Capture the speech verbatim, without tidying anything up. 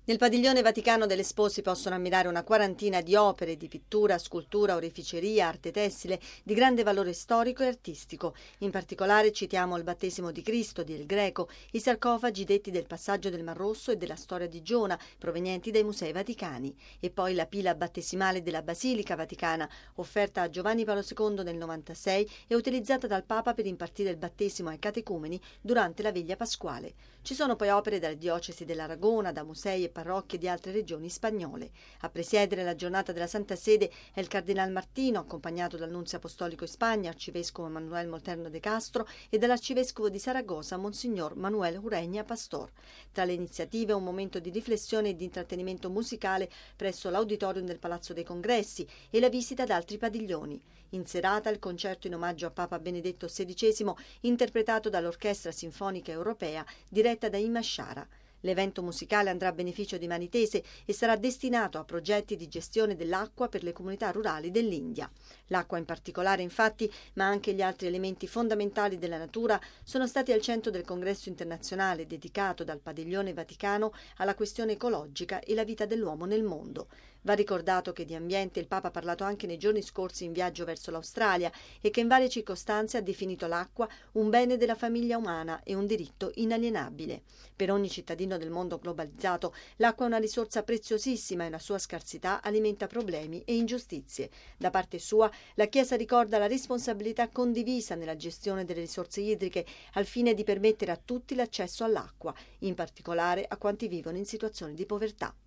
Nel padiglione Vaticano dell'Expo si possono ammirare una quarantina di opere di pittura, scultura, oreficeria, arte tessile di grande valore storico e artistico. In particolare citiamo il Battesimo di Cristo di El Greco, i sarcofagi detti del passaggio del Mar Rosso e della storia di Giona, provenienti dai Musei Vaticani, e poi la pila battesimale della Basilica Vaticana, offerta a Giovanni Paolo secondo nel novantasei e utilizzata dal Papa per impartire il battesimo ai catecumeni durante la veglia pasquale. Ci sono poi opere dalle diocesi dell'Aragona, da musei e parrocchie di altre regioni spagnole. A presiedere la giornata della Santa Sede è il Cardinal Martino, accompagnato dal Nunzio Apostolico in Spagna, Arcivescovo Manuel Molterno de Castro, e dall'Arcivescovo di Saragossa, Monsignor Manuel Ureña Pastor. Tra le iniziative un momento di riflessione e di intrattenimento musicale presso l'Auditorium del Palazzo dei Congressi e la visita ad altri padiglioni. In serata il concerto in omaggio a Papa Benedetto sedicesimo, interpretato dall'Orchestra Sinfonica Europea diretta da Ima Sciara. L'evento musicale andrà a beneficio di Manitese e sarà destinato a progetti di gestione dell'acqua per le comunità rurali dell'India. L'acqua in particolare, infatti, ma anche gli altri elementi fondamentali della natura, sono stati al centro del congresso internazionale dedicato dal Padiglione Vaticano alla questione ecologica e la vita dell'uomo nel mondo. Va ricordato che di ambiente il Papa ha parlato anche nei giorni scorsi in viaggio verso l'Australia e che in varie circostanze ha definito l'acqua un bene della famiglia umana e un diritto inalienabile. Per ogni cittadino del mondo globalizzato l'acqua è una risorsa preziosissima e la sua scarsità alimenta problemi e ingiustizie. Da parte sua la Chiesa ricorda la responsabilità condivisa nella gestione delle risorse idriche al fine di permettere a tutti l'accesso all'acqua, in particolare a quanti vivono in situazioni di povertà.